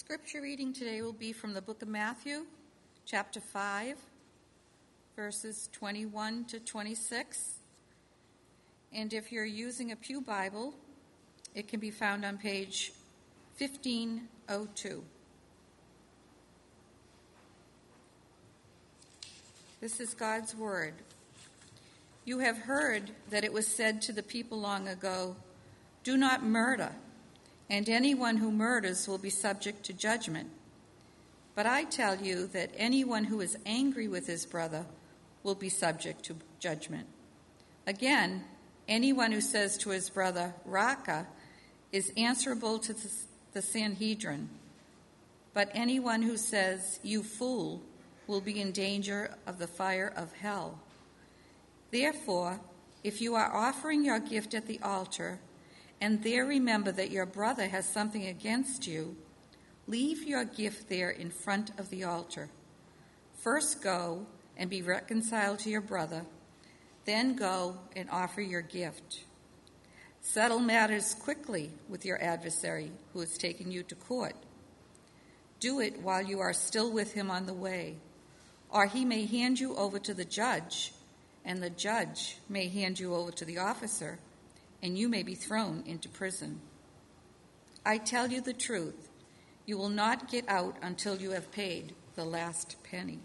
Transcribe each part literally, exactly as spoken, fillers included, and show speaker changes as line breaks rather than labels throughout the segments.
Scripture reading today will be from the book of Matthew, chapter five, verses twenty-one to twenty-six. And if you're using a Pew Bible, it can be found on page fifteen oh two. This is God's word. You have heard that it was said to the people long ago, "Do not murder, and anyone who murders will be subject to judgment." But I tell you that anyone who is angry with his brother will be subject to judgment. Again, anyone who says to his brother, "Raka," is answerable to the Sanhedrin. But anyone who says, "You fool," will be in danger of the fire of hell. Therefore, if you are offering your gift at the altar, and there remember that your brother has something against you, leave your gift there in front of the altar. First go and be reconciled to your brother, then go and offer your gift. Settle matters quickly with your adversary who is taking you to court. Do it while you are still with him on the way, or he may hand you over to the judge, and the judge may hand you over to the officer, and you may be thrown into prison. I tell you the truth, you will not get out until you have paid the last penny.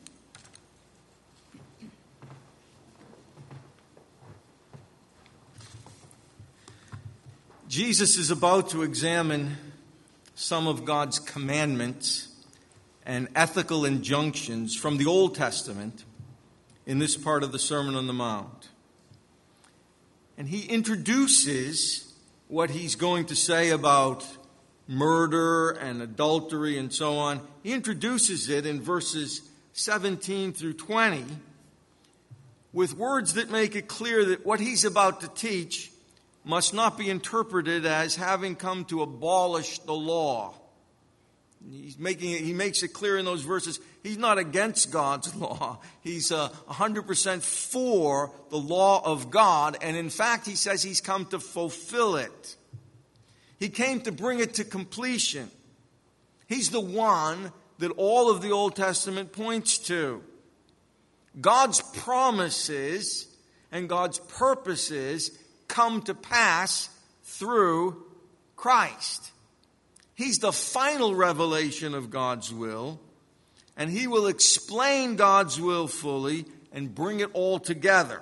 Jesus is about to examine some of God's commandments and ethical injunctions from the Old Testament in this part of the Sermon on the Mount. And he introduces what he's going to say about murder and adultery and so on. He introduces it in verses seventeen through twenty with words that make it clear that what he's about to teach must not be interpreted as having come to abolish the law. He's making it, he makes it clear in those verses, he's not against God's law. He's uh, one hundred percent for the law of God. And in fact, he says he's come to fulfill it. He came to bring it to completion. He's the one that all of the Old Testament points to. God's promises and God's purposes come to pass through Christ. He's the final revelation of God's will, and he will explain God's will fully and bring it all together.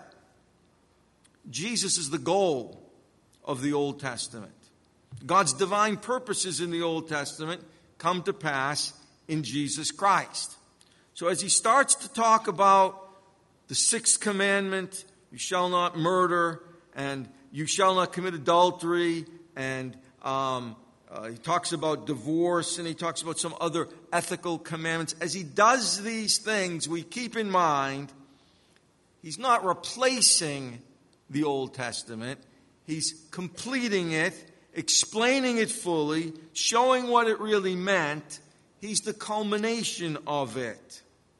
Jesus is the goal of the Old Testament. God's divine purposes in the Old Testament come to pass in Jesus Christ. So as he starts to talk about the sixth commandment, you shall not murder, and you shall not commit adultery, and um, Uh, he talks about divorce, and he talks about some other ethical commandments. As he does these things, we keep in mind, he's not replacing the Old Testament. He's completing it, explaining it fully, showing what it really meant. He's the culmination of it.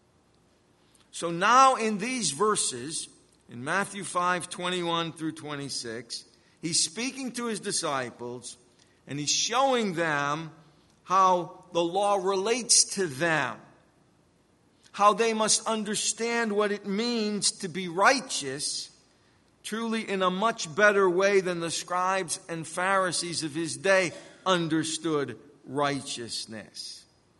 So now in these verses, in Matthew five, twenty-one through twenty-six, he's speaking to his disciples, and he's showing them how the law relates to them, how they must understand what it means to be righteous, truly in a much better way than the scribes and Pharisees of his day understood righteousness.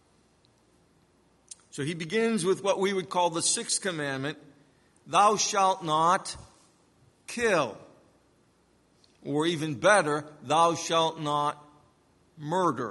So he begins with what we would call the sixth commandment, "Thou shalt not kill." Or even better, "Thou shalt not murder."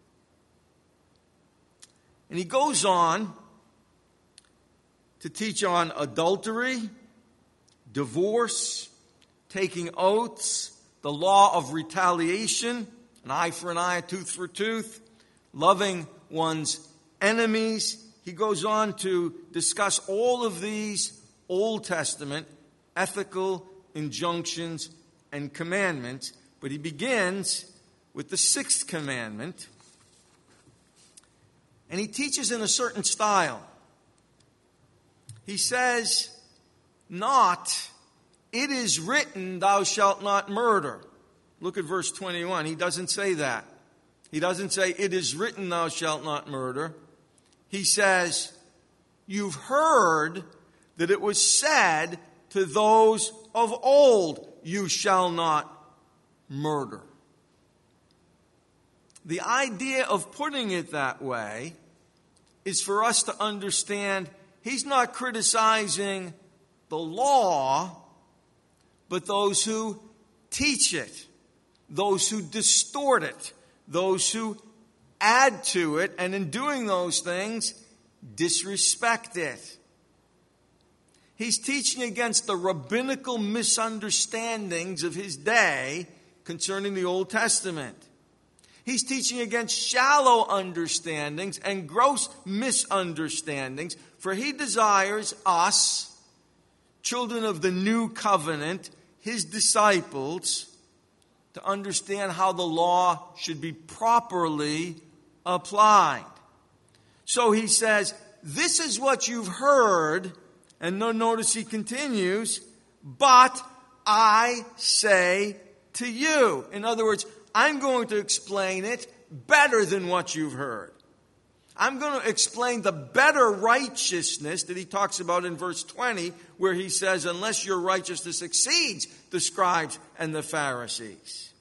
And he goes on to teach on adultery, divorce, taking oaths, the law of retaliation, an eye for an eye, a tooth for a tooth, loving one's enemies. He goes on to discuss all of these Old Testament ethical injunctions and commandments, but he begins with the sixth commandment, and he teaches in a certain style. He says, not, "It is written, thou shalt not murder." Look at verse twenty-one. He doesn't say that. He doesn't say, it is written, thou shalt not murder. He says, you've heard that it was said to those of old, you shall not murder. The idea of putting it that way is for us to understand he's not criticizing the law, but those who teach it, those who distort it, those who add to it, and in doing those things, disrespect it. He's teaching against the rabbinical misunderstandings of his day concerning the Old Testament. He's teaching against shallow understandings and gross misunderstandings, for he desires us, children of the new covenant, his disciples, to understand how the law should be properly applied. So he says, this is what you've heard, and no, notice he continues, but I say to you. In other words, I'm going to explain it better than what you've heard. I'm going to explain the better righteousness that he talks about in verse twenty, where he says, unless your righteousness exceeds the scribes and the Pharisees.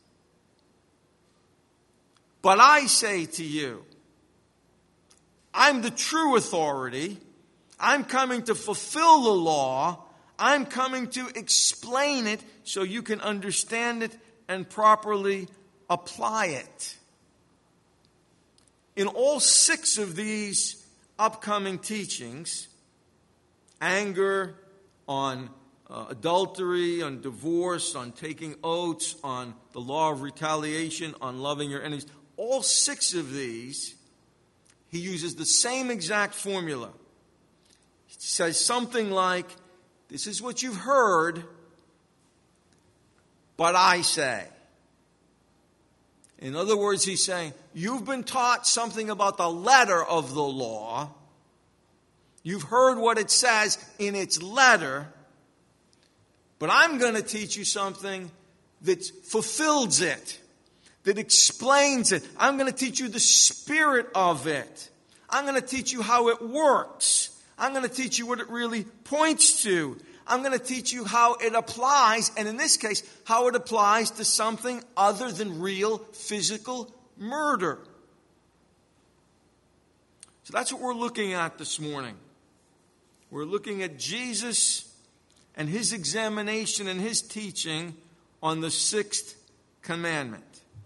But I say to you, I'm the true authority. I'm coming to fulfill the law. I'm coming to explain it so you can understand it and properly apply it. In all six of these upcoming teachings, anger, on uh, adultery, on divorce, on taking oaths, on the law of retaliation, on loving your enemies, all six of these, he uses the same exact formula. He says something like, this is what you've heard, but I say. In other words, he's saying, you've been taught something about the letter of the law. You've heard what it says in its letter. But I'm going to teach you something that fulfills it, that explains it. I'm going to teach you the spirit of it. I'm going to teach you how it works. I'm going to teach you what it really points to. I'm going to teach you how it applies, and in this case, how it applies to something other than real physical murder. So that's what we're looking at this morning. We're looking at Jesus and his examination and his teaching on the sixth commandment.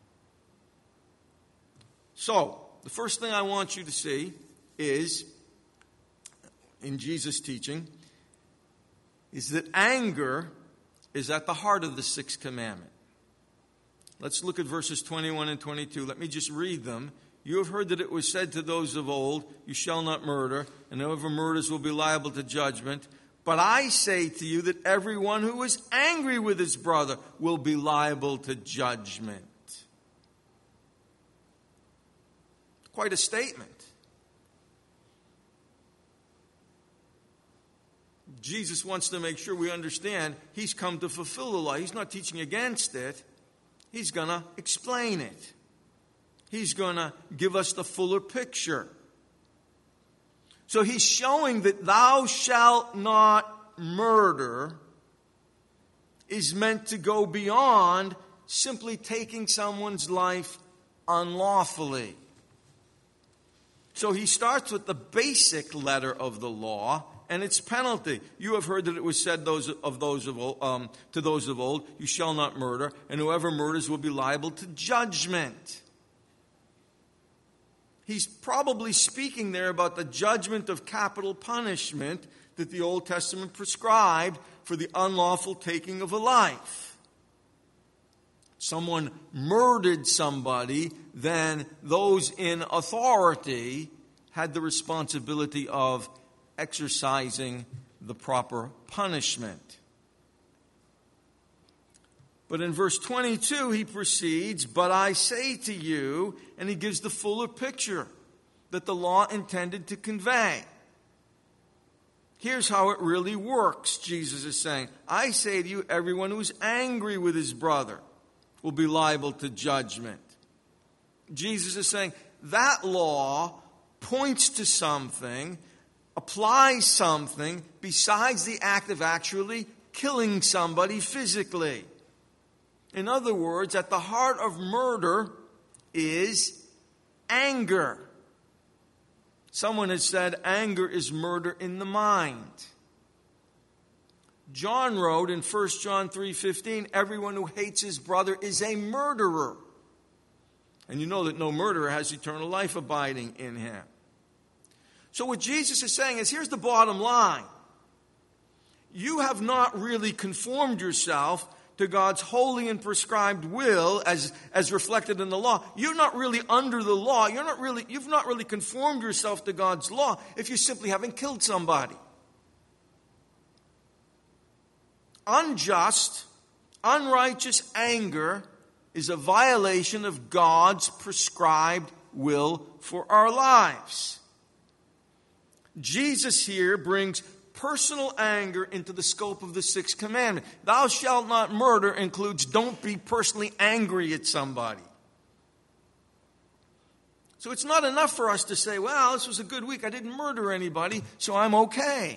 So, the first thing I want you to see is, in Jesus' teaching, is that anger is at the heart of the sixth commandment. Let's look at verses twenty-one and twenty-two. Let me just read them. You have heard that it was said to those of old, you shall not murder, and whoever murders will be liable to judgment. But I say to you that everyone who is angry with his brother will be liable to judgment. Quite a statement. Jesus wants to make sure we understand he's come to fulfill the law. He's not teaching against it. He's going to explain it. He's going to give us the fuller picture. So he's showing that thou shalt not murder is meant to go beyond simply taking someone's life unlawfully. So he starts with the basic letter of the law and its penalty. You have heard that it was said those of those of old, um, to those of old, you shall not murder, and whoever murders will be liable to judgment. He's probably speaking there about the judgment of capital punishment that the Old Testament prescribed for the unlawful taking of a life. Someone murdered somebody, then those in authority had the responsibility of exercising the proper punishment. But in verse twenty-two, he proceeds, but I say to you, and he gives the fuller picture that the law intended to convey. Here's how it really works, Jesus is saying. I say to you, everyone who is angry with his brother will be liable to judgment. Jesus is saying that law points to something, applies something besides the act of actually killing somebody physically. In other words, at the heart of murder is anger. Someone has said anger is murder in the mind. John wrote in First John three fifteen, everyone who hates his brother is a murderer. And you know that no murderer has eternal life abiding in him. So what Jesus is saying is, here's the bottom line. You have not really conformed yourself to God's holy and prescribed will as, as reflected in the law. You're not really under the law. You're not really, you've not really conformed yourself to God's law if you simply haven't killed somebody. Unjust, unrighteous anger is a violation of God's prescribed will for our lives. Jesus here brings personal anger into the scope of the sixth commandment. Thou shalt not murder includes don't be personally angry at somebody. So it's not enough for us to say, well, this was a good week. I didn't murder anybody, so I'm okay.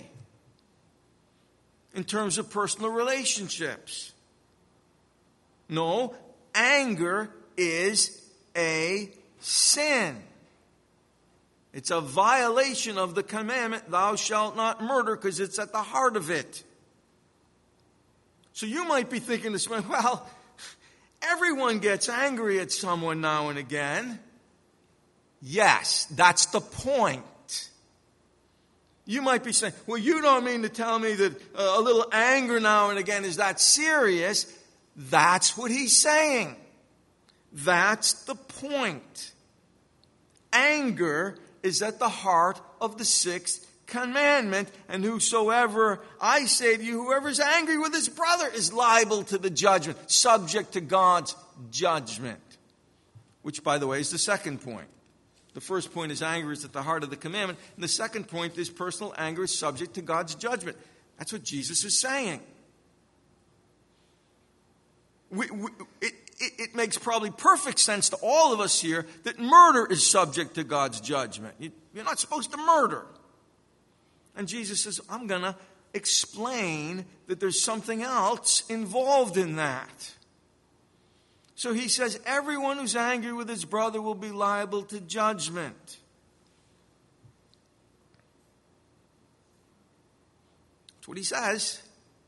In terms of personal relationships. No, anger is a sin. It's a violation of the commandment, thou shalt not murder, because it's at the heart of it. So you might be thinking this way, well, everyone gets angry at someone now and again. Yes, that's the point. You might be saying, well, you don't mean to tell me that uh, a little anger now and again is that serious. That's what he's saying. That's the point. Anger is at the heart of the sixth commandment. And whosoever, I say to you, whoever is angry with his brother is liable to the judgment, subject to God's judgment. Which, by the way, is the second point. The first point is anger is at the heart of the commandment. And the second point is personal anger is subject to God's judgment. That's what Jesus is saying. We, we, it, it, it makes probably perfect sense to all of us here that murder is subject to God's judgment. You, you're not supposed to murder. And Jesus says, I'm going to explain that there's something else involved in that. So he says, everyone who's angry with his brother will be liable to judgment. That's what he says.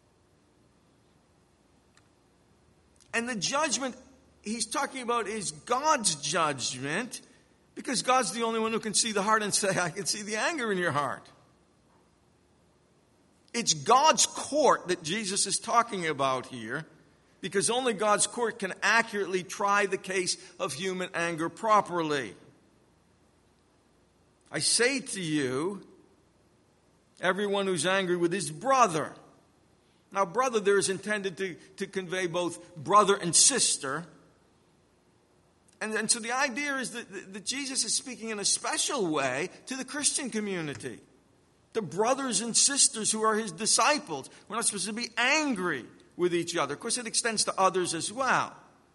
And the judgment he's talking about is God's judgment, because God's the only one who can see the heart and say, I can see the anger in your heart. It's God's court that Jesus is talking about here, because only God's court can accurately try the case of human anger properly. I say to you, everyone who's angry with his brother. Now, brother there is intended to, to convey both brother and sister. And, and so the idea is that, that Jesus is speaking in a special way to the Christian community. The brothers and sisters who are his disciples. We're not supposed to be angry with each other. Of course, it extends to others as well.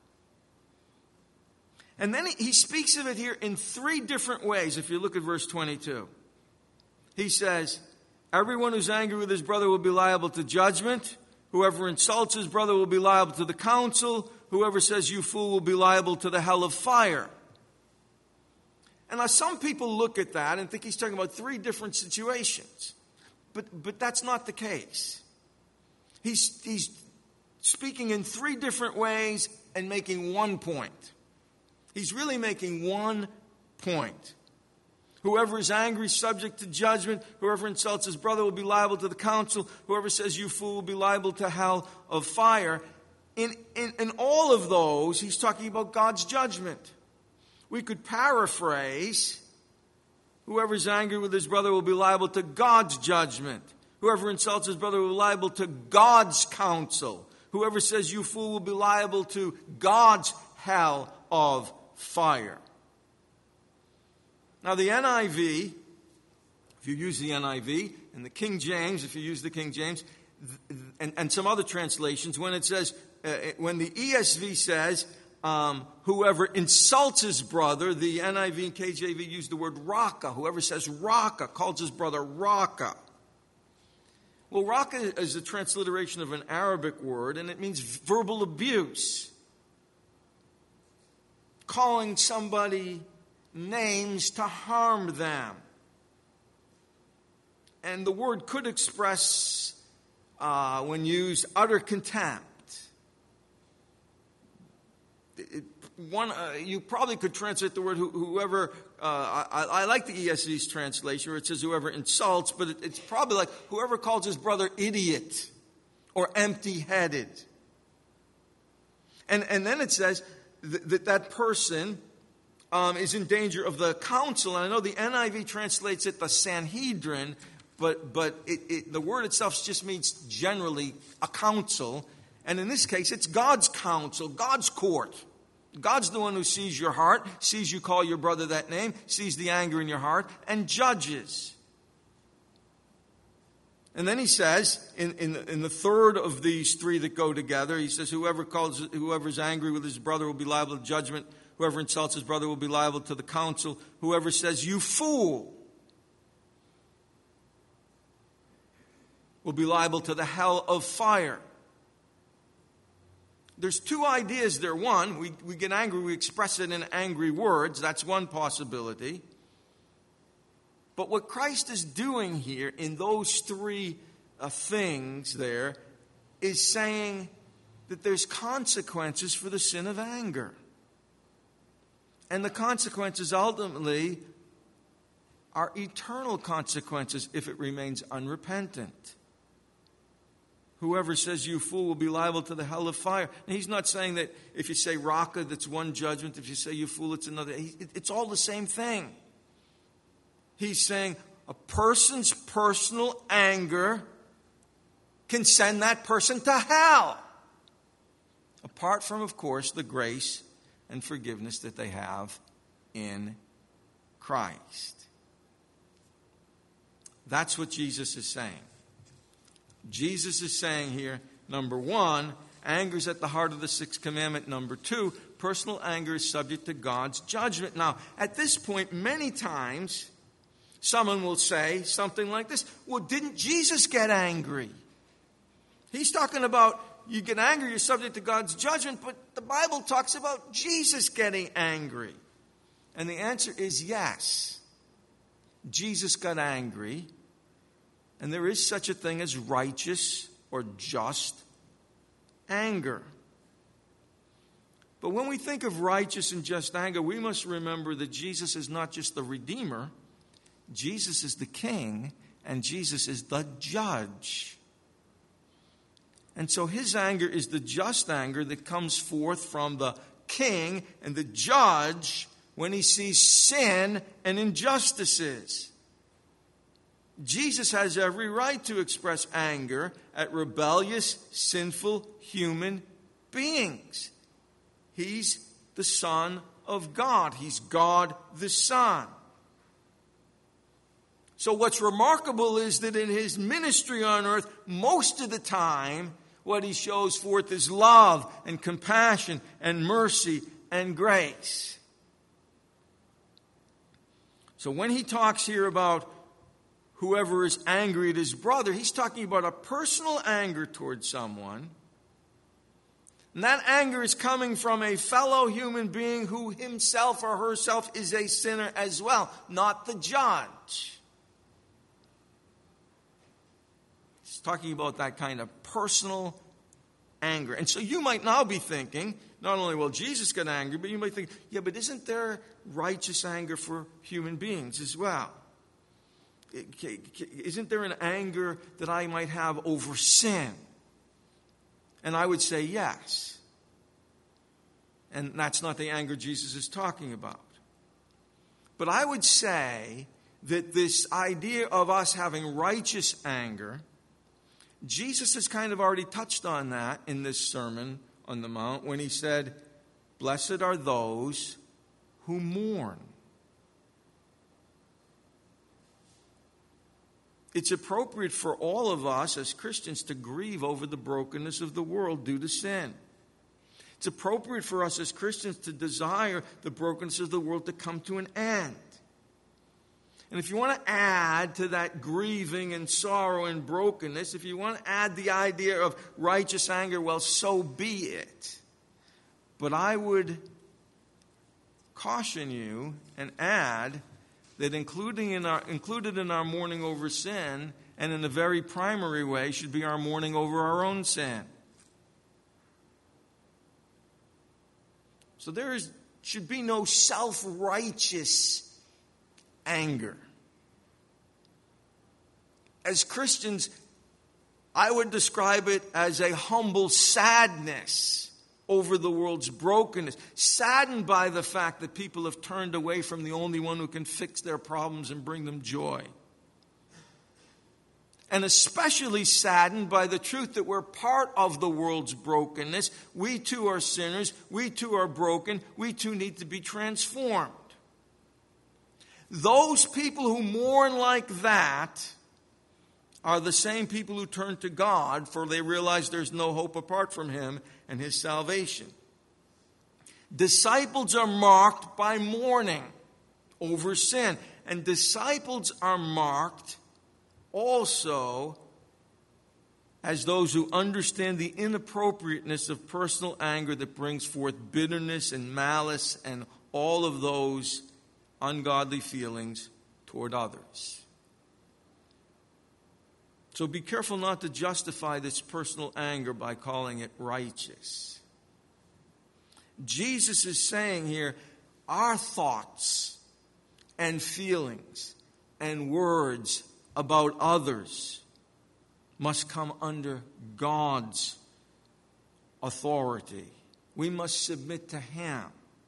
And then he, he speaks of it here in three different ways, if you look at verse twenty-two. He says, everyone who's angry with his brother will be liable to judgment. Whoever insults his brother will be liable to the council. Whoever says you fool will be liable to the hell of fire. And now some people look at that and think he's talking about three different situations. But, but that's not the case. He's, he's speaking in three different ways and making one point. He's really making one point. Whoever is angry is subject to judgment. Whoever insults his brother will be liable to the council. Whoever says you fool will be liable to hell of fire. In, in, in all of those, he's talking about God's judgment. We could paraphrase, whoever is angry with his brother will be liable to God's judgment. Whoever insults his brother will be liable to God's counsel. Whoever says you fool will be liable to God's hell of fire. Now the N I V, if you use the N I V, and the King James, if you use the King James, and, and some other translations, when it says, uh, when the E S V says, um, whoever insults his brother, the N I V and K J V use the word raka. Whoever says raka calls his brother raka. Well, raka is a transliteration of an Arabic word, and it means verbal abuse. Calling somebody names to harm them. And the word could express, uh, when used, utter contempt. It, one, uh, you probably could translate the word who, whoever, uh, I, I like the E S V's translation where it says whoever insults, but it, it's probably like whoever calls his brother idiot or empty-headed. And, and then it says th- that that person um, is in danger of the council. And I know the N I V translates it the Sanhedrin, but, but it, it, the word itself just means generally a council. And in this case, it's God's counsel, God's court. God's the one who sees your heart, sees you call your brother that name, sees the anger in your heart, and judges. And then he says, in, in, in the third of these three that go together, he says, whoever calls, whoever is angry with his brother will be liable to judgment. Whoever insults his brother will be liable to the council. Whoever says, you fool, will be liable to the hell of fire. There's two ideas there. One, we, we get angry, we express it in angry words. That's one possibility. But what Christ is doing here in those three uh, things there is saying that there's consequences for the sin of anger. And the consequences ultimately are eternal consequences if it remains unrepentant. Whoever says you fool will be liable to the hell of fire. And he's not saying that if you say raka, that's one judgment. If you say you fool, it's another. It's all the same thing. He's saying a person's personal anger can send that person to hell. Apart from, of course, the grace and forgiveness that they have in Christ. That's what Jesus is saying. Jesus is saying here, number one, anger is at the heart of the sixth commandment. Number two, personal anger is subject to God's judgment. Now, at this point, many times, someone will say something like this, well, didn't Jesus get angry? He's talking about you get angry, you're subject to God's judgment, but the Bible talks about Jesus getting angry. And the answer is yes. Jesus got angry. And there is such a thing as righteous or just anger. But when we think of righteous and just anger, we must remember that Jesus is not just the Redeemer. Jesus is the King, and Jesus is the Judge. And so his anger is the just anger that comes forth from the King and the Judge when he sees sin and injustices. Jesus has every right to express anger at rebellious, sinful human beings. He's the Son of God. He's God the Son. So what's remarkable is that in his ministry on earth, most of the time, what he shows forth is love and compassion and mercy and grace. So when he talks here about whoever is angry at his brother, he's talking about a personal anger towards someone. And that anger is coming from a fellow human being who himself or herself is a sinner as well, not the judge. He's talking about that kind of personal anger. And so you might now be thinking, not only will Jesus get angry, but you might think, yeah, but isn't there righteous anger for human beings as well? Isn't there an anger that I might have over sin? And I would say yes. And that's not the anger Jesus is talking about. But I would say that this idea of us having righteous anger, Jesus has kind of already touched on that in this Sermon on the Mount when he said, blessed are those who mourn. It's appropriate for all of us as Christians to grieve over the brokenness of the world due to sin. It's appropriate for us as Christians to desire the brokenness of the world to come to an end. And if you want to add to that grieving and sorrow and brokenness, if you want to add the idea of righteous anger, well, so be it. But I would caution you and add that including in our, included in our mourning over sin, and in a very primary way, should be our mourning over our own sin. So there is, should be no self-righteous anger. As Christians, I would describe it as a humble sadness over the world's brokenness, saddened by the fact that people have turned away from the only one who can fix their problems and bring them joy. And especially saddened by the truth that we're part of the world's brokenness. We too are sinners. We too are broken. We too need to be transformed. Those people who mourn like that are the same people who turn to God, for they realize there's no hope apart from Him and His salvation. Disciples are marked by mourning over sin. And disciples are marked also as those who understand the inappropriateness of personal anger that brings forth bitterness and malice and all of those ungodly feelings toward others. So be careful not to justify this personal anger by calling it righteous. Jesus is saying here, our thoughts and feelings and words about others must come under God's authority. We must submit to Him.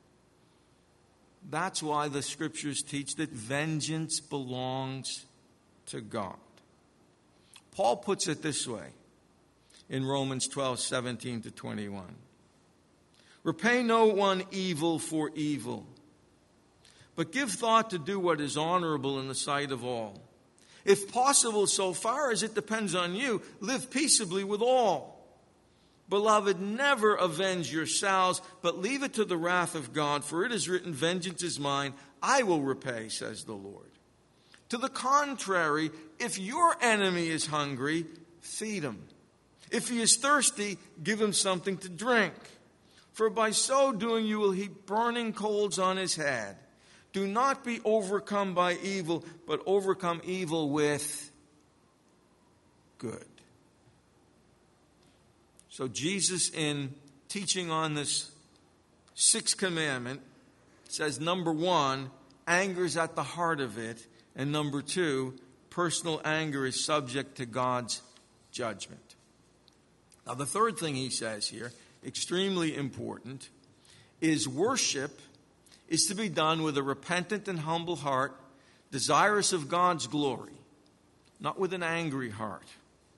That's why the Scriptures teach that vengeance belongs to God. Paul puts it this way in Romans twelve, seventeen to twenty-one. Repay no one evil for evil, but give thought to do what is honorable in the sight of all. If possible, so far as it depends on you, live peaceably with all. Beloved, never avenge yourselves, but leave it to the wrath of God, for it is written, vengeance is mine, I will repay, says the Lord. To the contrary, if your enemy is hungry, feed him. If he is thirsty, give him something to drink. For by so doing you will heap burning coals on his head. Do not be overcome by evil, but overcome evil with good. So Jesus, in teaching on this sixth commandment, says, number one, anger is at the heart of it. And number two, personal anger is subject to God's judgment. Now, the third thing he says here, extremely important, is worship is to be done with a repentant and humble heart, desirous of God's glory, not with an angry heart.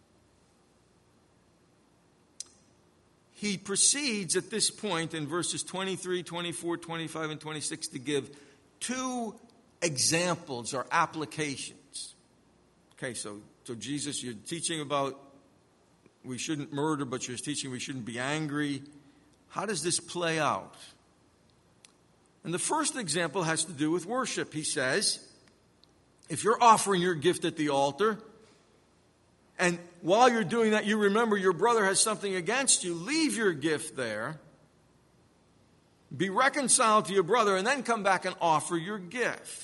He proceeds at this point in verses twenty-three, twenty-four, twenty-five, and twenty-six to give two examples or applications. Okay, so, so Jesus, you're teaching about we shouldn't murder, but you're teaching we shouldn't be angry. How does this play out? And the first example has to do with worship. He says, if you're offering your gift at the altar, and while you're doing that, you remember your brother has something against you, leave your gift there, be reconciled to your brother, and then come back and offer your gift.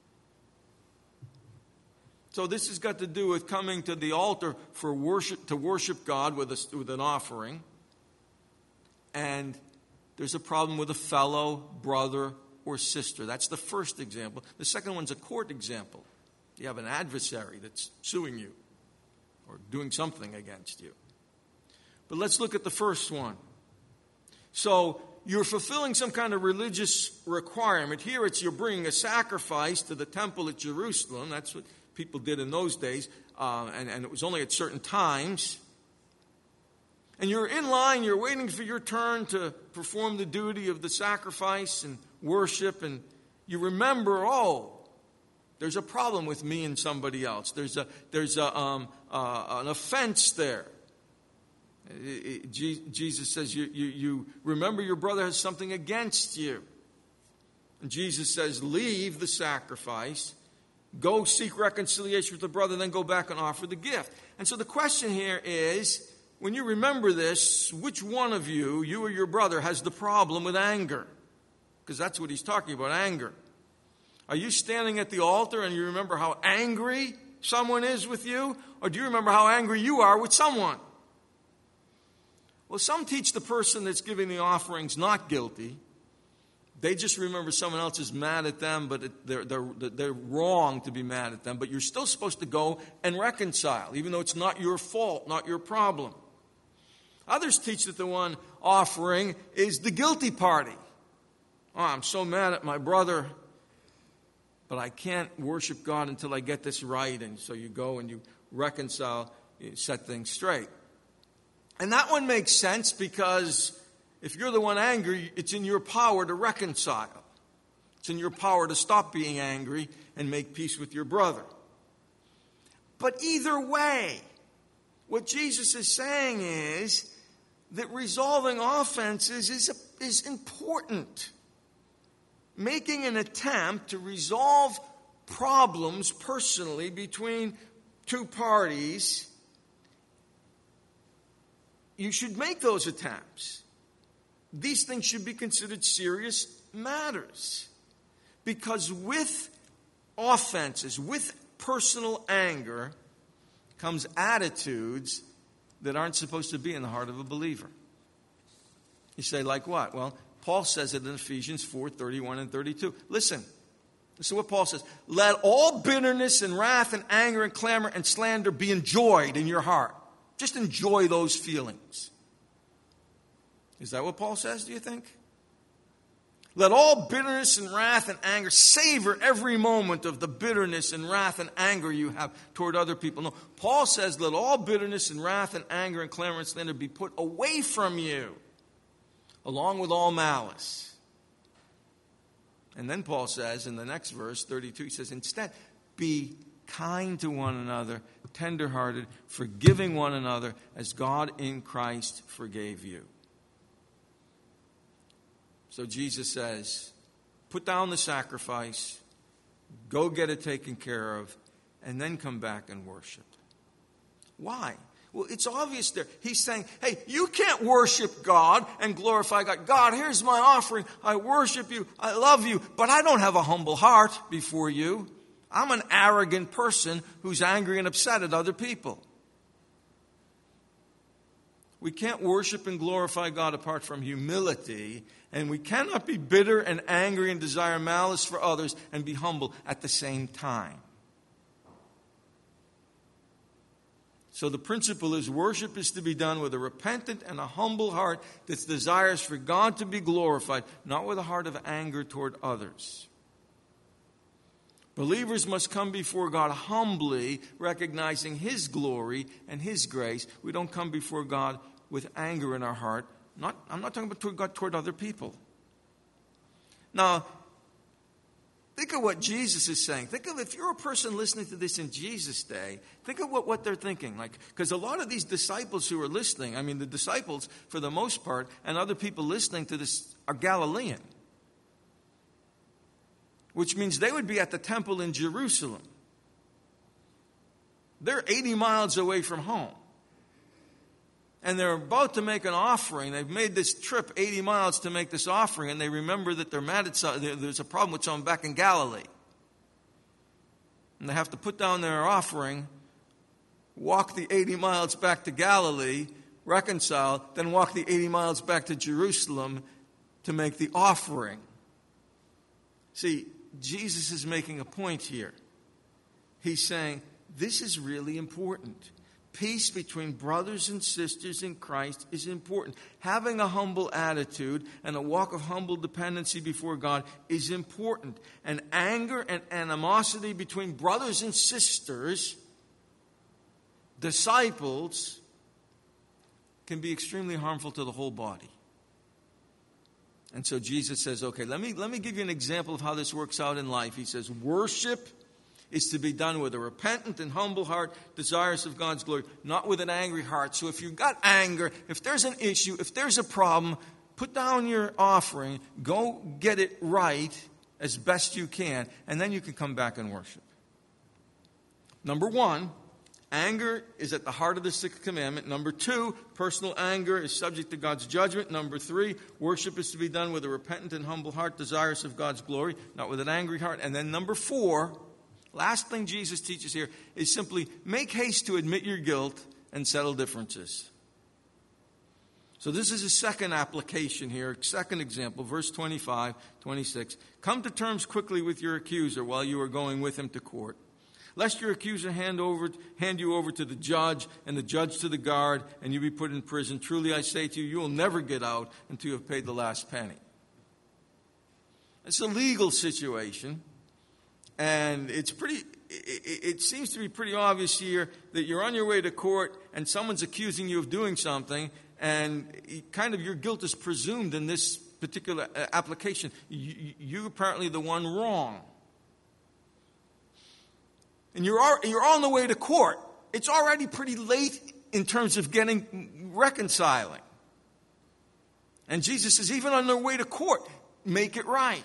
So this has got to do with coming to the altar for worship, to worship God with, a, with an offering. And there's a problem with a fellow brother or sister. That's the first example. The second one's a court example. You have an adversary that's suing you or doing something against you. But let's look at the first one. So you're fulfilling some kind of religious requirement. Here it's you're bringing a sacrifice to the temple at Jerusalem. That's what people did in those days, uh, and, and it was only at certain times. And you're in line, you're waiting for your turn to perform the duty of the sacrifice and worship, and you remember, oh, there's a problem with me and somebody else. There's a there's a um, uh, an offense there. Jesus says, you, you, you remember your brother has something against you. And Jesus says, leave the sacrifice, go seek reconciliation with the brother, then go back and offer the gift. And so the question here is, when you remember this, which one of you, you or your brother, has the problem with anger? Because that's what he's talking about, anger. Are you standing at the altar and you remember how angry someone is with you? Or do you remember how angry you are with someone? Well, some teach the person that's giving the offerings not guilty. They just remember someone else is mad at them, but it, they're, they're, they're wrong to be mad at them. But you're still supposed to go and reconcile, even though it's not your fault, not your problem. Others teach that the one offering is the guilty party. Oh, I'm so mad at my brother, but I can't worship God until I get this right. And so you go and you reconcile, you set things straight. And that one makes sense because if you're the one angry, it's in your power to reconcile. It's in your power to stop being angry and make peace with your brother. But either way, what Jesus is saying is that resolving offenses is, is important. Making an attempt to resolve problems personally between two parties, you should make those attempts. These things should be considered serious matters. Because with offenses, with personal anger, comes attitudes that aren't supposed to be in the heart of a believer. You say, like what? Well, Paul says it in Ephesians four, thirty-one and thirty-two. Listen. Listen to what Paul says. Let all bitterness and wrath and anger and clamor and slander be enjoyed in your heart. Just enjoy those feelings. Is that what Paul says, do you think? Let all bitterness and wrath and anger, savor every moment of the bitterness and wrath and anger you have toward other people. No, Paul says, let all bitterness and wrath and anger and clamor and slander be put away from you, along with all malice. And then Paul says in the next verse, thirty-two, he says, instead, be kind to one another, tenderhearted, forgiving one another, as God in Christ forgave you. So Jesus says, put down the sacrifice, go get it taken care of, and then come back and worship. Why? Well, it's obvious there. He's saying, hey, you can't worship God and glorify God. God, here's my offering. I worship you. I love you. But I don't have a humble heart before you. I'm an arrogant person who's angry and upset at other people. We can't worship and glorify God apart from humility, and we cannot be bitter and angry and desire malice for others and be humble at the same time. So the principle is worship is to be done with a repentant and a humble heart that desires for God to be glorified, not with a heart of anger toward others. Believers must come before God humbly, recognizing His glory and His grace. We don't come before God with anger in our heart. Not, I'm not talking about toward God, toward other people. Now, think of what Jesus is saying. Think of if you're a person listening to this in Jesus' day, think of what, what they're thinking. Like, because a lot of these disciples who are listening, I mean, the disciples, for the most part, and other people listening to this are Galilean. Which means they would be at the temple in Jerusalem. They're eighty miles away from home. And they're about to make an offering. They've made this trip eighty miles to make this offering, and they remember that they're mad at some, there's a problem with someone back in Galilee. And they have to put down their offering, walk the eighty miles back to Galilee, reconcile, then walk the eighty miles back to Jerusalem to make the offering. See, Jesus is making a point here. He's saying, this is really important. Peace between brothers and sisters in Christ is important. Having a humble attitude and a walk of humble dependency before God is important. And anger and animosity between brothers and sisters, disciples, can be extremely harmful to the whole body. And so Jesus says, okay, let me, let me give you an example of how this works out in life. He says, worship is to be done with a repentant and humble heart, desirous of God's glory, not with an angry heart. So if you've got anger, if there's an issue, if there's a problem, put down your offering, go get it right as best you can, and then you can come back and worship. Number one, anger is at the heart of the sixth commandment. Number two, personal anger is subject to God's judgment. Number three, worship is to be done with a repentant and humble heart, desirous of God's glory, not with an angry heart. And then number four, last thing Jesus teaches here is simply make haste to admit your guilt and settle differences. So this is a second application here, second example, verse twenty-five, twenty-six. Come to terms quickly with your accuser while you are going with him to court, lest your accuser hand over, hand you over to the judge, and the judge to the guard, and you be put in prison. Truly I say to you, you will never get out until you have paid the last penny. It's a legal situation, and it's pretty. It, it seems to be pretty obvious here that you're on your way to court, and someone's accusing you of doing something, and kind of your guilt is presumed in this particular application. You, you apparently the one wrong. And you're, you're on the way to court. It's already pretty late in terms of getting reconciling. And Jesus says, even on their way to court, make it right.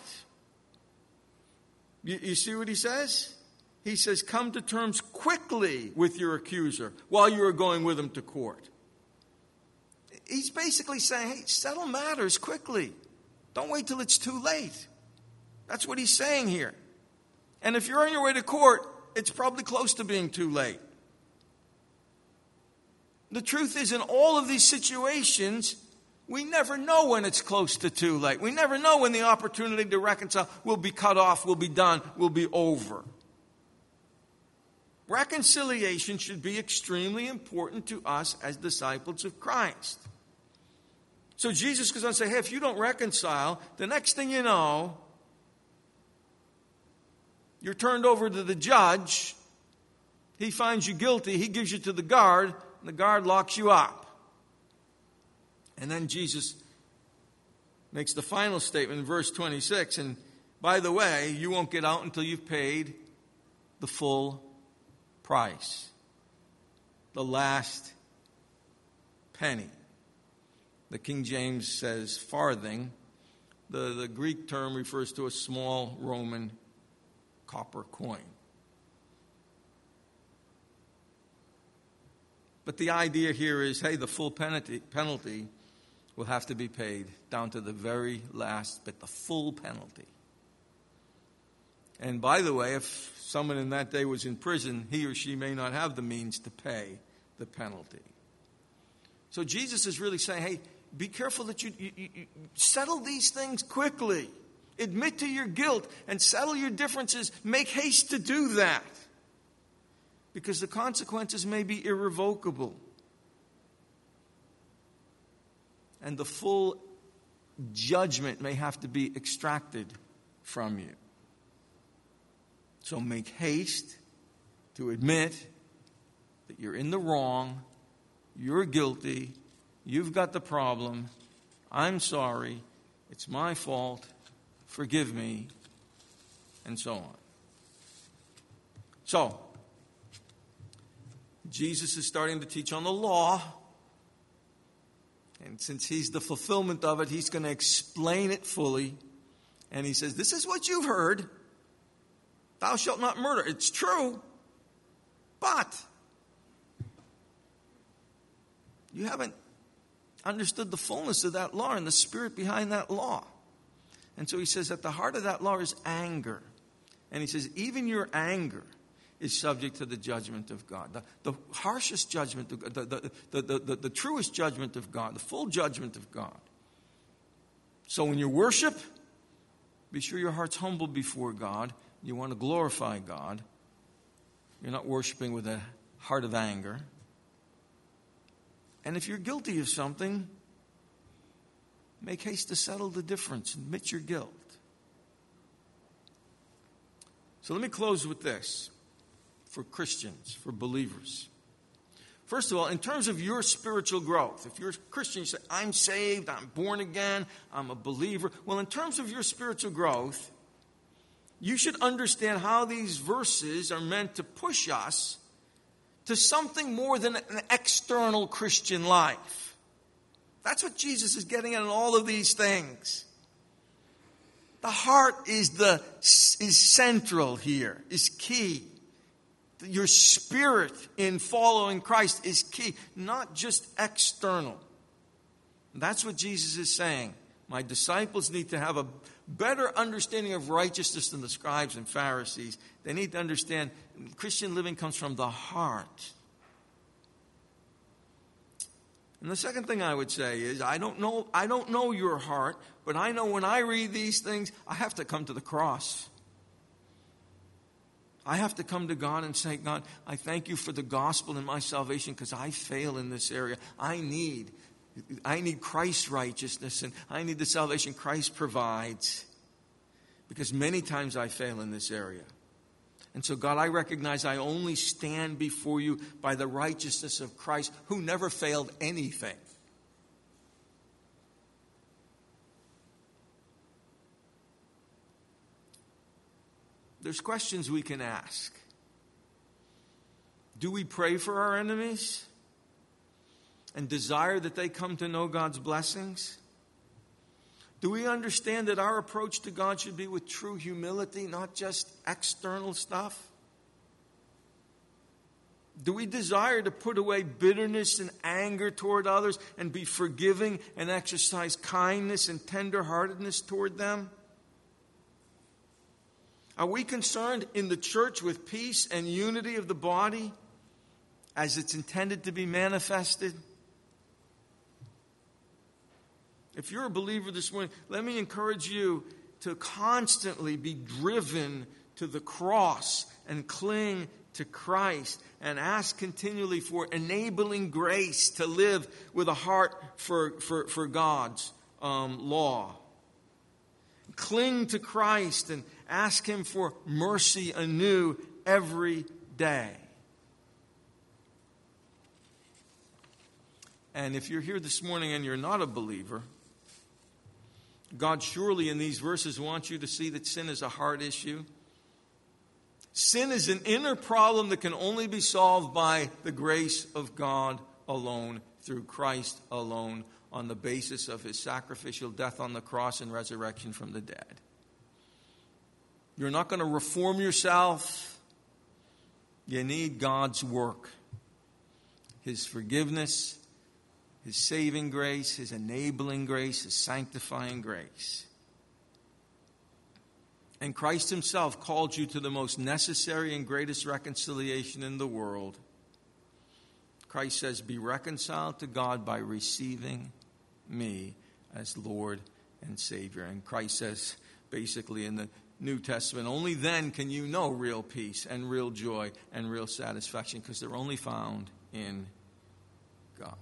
You, you see what he says? He says, come to terms quickly with your accuser while you are going with him to court. He's basically saying, hey, settle matters quickly. Don't wait till it's too late. That's what he's saying here. And if you're on your way to court, it's probably close to being too late. The truth is, in all of these situations, we never know when it's close to too late. We never know when the opportunity to reconcile will be cut off, will be done, will be over. Reconciliation should be extremely important to us as disciples of Christ. So Jesus goes on to say, hey, if you don't reconcile, the next thing you know, you're turned over to the judge. He finds you guilty. He gives you to the guard. And the guard locks you up. And then Jesus makes the final statement in verse twenty-six. And by the way, you won't get out until you've paid the full price. The last penny. The King James says farthing. The, the Greek term refers to a small Roman copper coin. But the idea here is, hey, the full penalty, penalty will have to be paid down to the very last bit, the full penalty. And by the way, if someone in that day was in prison, he or she may not have the means to pay the penalty. So Jesus is really saying, hey, be careful that you, you, you settle these things quickly. Admit to your guilt and settle your differences. Make haste to do that. Because the consequences may be irrevocable. And the full judgment may have to be extracted from you. So make haste to admit that you're in the wrong, you're guilty, you've got the problem, I'm sorry, it's my fault, forgive me, and so on. So, Jesus is starting to teach on the law. And since he's the fulfillment of it, he's going to explain it fully. And he says, this is what you've heard. Thou shalt not murder. It's true. But you haven't understood the fullness of that law and the spirit behind that law. And so he says at the heart of that law is anger. And he says even your anger is subject to the judgment of God. The, the harshest judgment, of God, the, the, the, the, the, the truest judgment of God, the full judgment of God. So when you worship, be sure your heart's humble before God. You want to glorify God. You're not worshiping with a heart of anger. And if you're guilty of something, make haste to settle the difference. Admit your guilt. So let me close with this. For Christians, for believers. First of all, in terms of your spiritual growth, if you're a Christian, you say, I'm saved, I'm born again, I'm a believer. Well, in terms of your spiritual growth, you should understand how these verses are meant to push us to something more than an external Christian life. That's what Jesus is getting at in all of these things. The heart is the is central here, is key. Your spirit in following Christ is key, not just external. That's what Jesus is saying. My disciples need to have a better understanding of righteousness than the scribes and Pharisees. They need to understand Christian living comes from the heart. And the second thing I would say is, I don't know, I don't know your heart, but I know when I read these things, I have to come to the cross. I have to come to God and say, God, I thank you for the gospel and my salvation because I fail in this area. I need, I need Christ's righteousness and I need the salvation Christ provides because many times I fail in this area. And so, God, I recognize I only stand before you by the righteousness of Christ, who never failed anything. There's questions we can ask. Do we pray for our enemies and desire that they come to know God's blessings? Do we understand that our approach to God should be with true humility, not just external stuff? Do we desire to put away bitterness and anger toward others and be forgiving and exercise kindness and tenderheartedness toward them? Are we concerned in the church with peace and unity of the body as it's intended to be manifested? If you're a believer this morning, let me encourage you to constantly be driven to the cross and cling to Christ and ask continually for enabling grace to live with a heart for, for, for God's um, law. Cling to Christ and ask Him for mercy anew every day. And if you're here this morning and you're not a believer, God surely in these verses wants you to see that sin is a heart issue. Sin is an inner problem that can only be solved by the grace of God alone, through Christ alone, on the basis of His sacrificial death on the cross and resurrection from the dead. You're not going to reform yourself. You need God's work. His forgiveness, His saving grace, His enabling grace, His sanctifying grace. And Christ Himself called you to the most necessary and greatest reconciliation in the world. Christ says, be reconciled to God by receiving me as Lord and Savior. And Christ says, basically in the New Testament, only then can you know real peace and real joy and real satisfaction, because they're only found in God.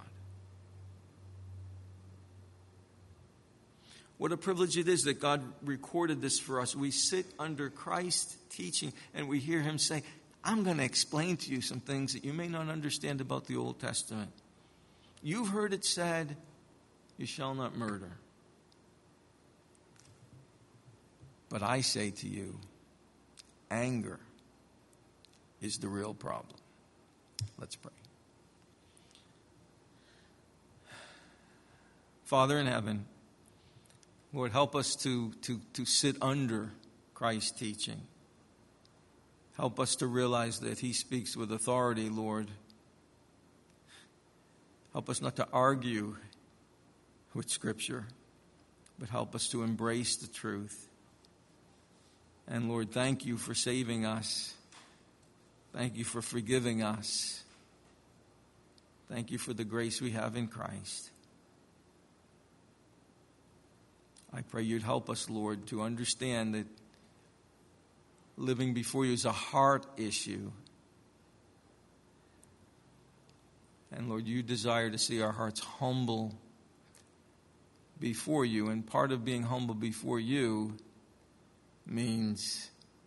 What a privilege it is that God recorded this for us. We sit under Christ's teaching and we hear Him say, I'm going to explain to you some things that you may not understand about the Old Testament. You've heard it said, you shall not murder. But I say to you, anger is the real problem. Let's pray. Father in heaven, Lord, help us to, to, to sit under Christ's teaching. Help us to realize that He speaks with authority, Lord. Help us not to argue with Scripture, but help us to embrace the truth. And Lord, thank you for saving us. Thank you for forgiving us. Thank you for the grace we have in Christ. I pray you'd help us, Lord, to understand that living before you is a heart issue. And Lord, you desire to see our hearts humble before you. And part of being humble before you means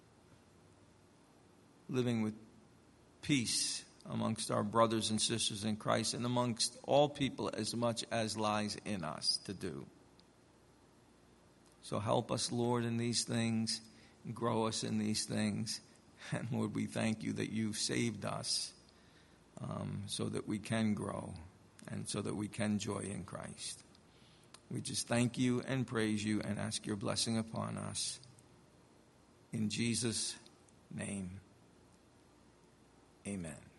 living with peace amongst our brothers and sisters in Christ and amongst all people as much as lies in us to do. So help us, Lord, in these things. grow us in these things. And Lord, we thank you that you've saved us um, so that we can grow and so that we can joy in Christ. We just thank you and praise you and ask your blessing upon us. In Jesus' name, amen.